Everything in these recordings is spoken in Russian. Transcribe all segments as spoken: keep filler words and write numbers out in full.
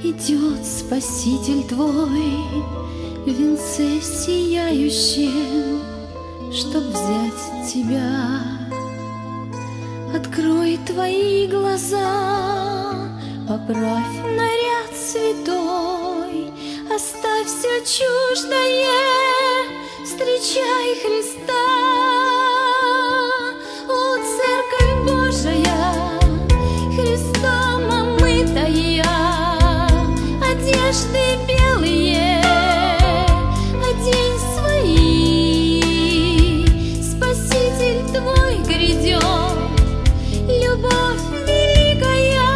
Идет Спаситель твой в венце сияющем, чтоб взять тебя. Открой твои глаза, поправь наряд святой, оставь все чуждое, встречай Христа. О, Церковь Божия, Христом омытая, одежды белые одень свои. Спаситель твой грядет, любовь великая,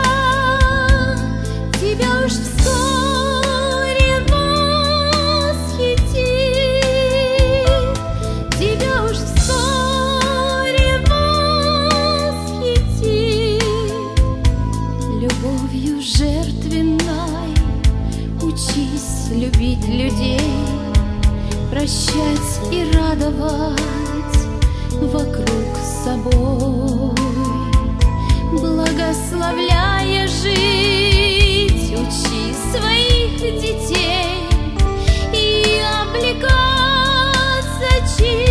тебя уж вскоре восхитит, тебя уж вскоре восхитит. Любовью жертвенной учись любить людей, прощать и радовать вокруг собой, благословляя жить, учи своих детей и облекаться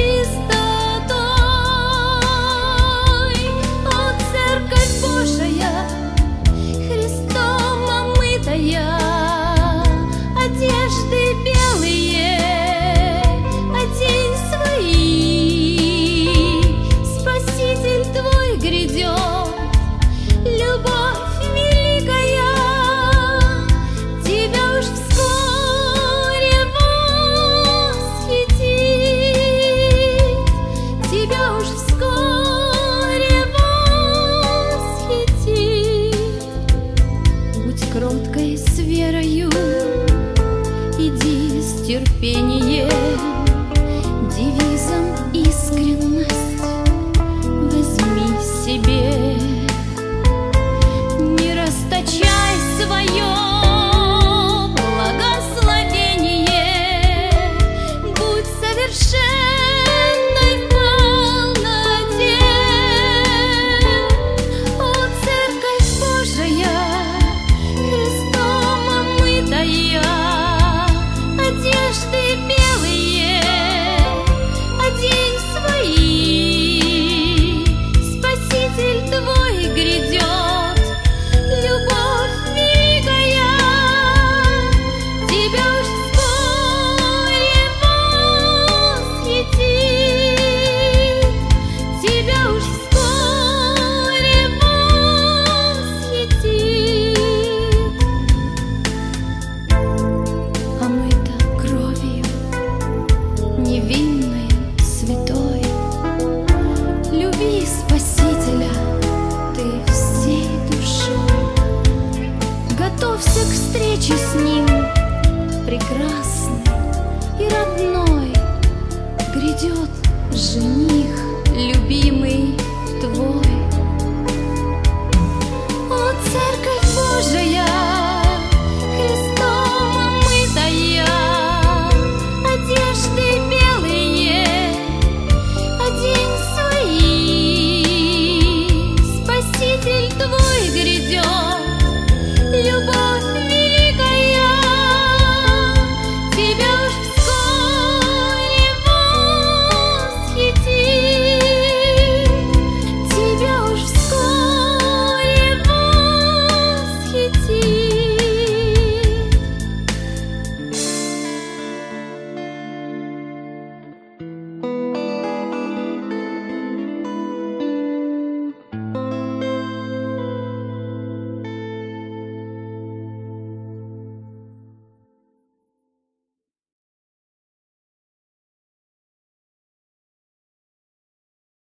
чистотой. О, Церковь Божия, Христом омытая, одежды белые одень свои. Спаситель твой грядет, любовь великая, тебя уж вскоре восхитит, тебя уж вскоре восхитит. Будь кроткой с верою, иди с терпением, девизом искренность возьми себе. Не расточай свое благословение, будь совершенной в полноте. О, Церковь Божия, Христом омытая, одежды белые одень свои. Спаситель твой грядет, любовь великая, тебя уж вскоре восхитит, тебя уж вскоре восхитит. Омыта кровью невинной, святой, люби Спасителя ты всей душой. Готовься к встрече с Ним, прекрасный и родной. Грядет жених, любимый твой. О, Церковь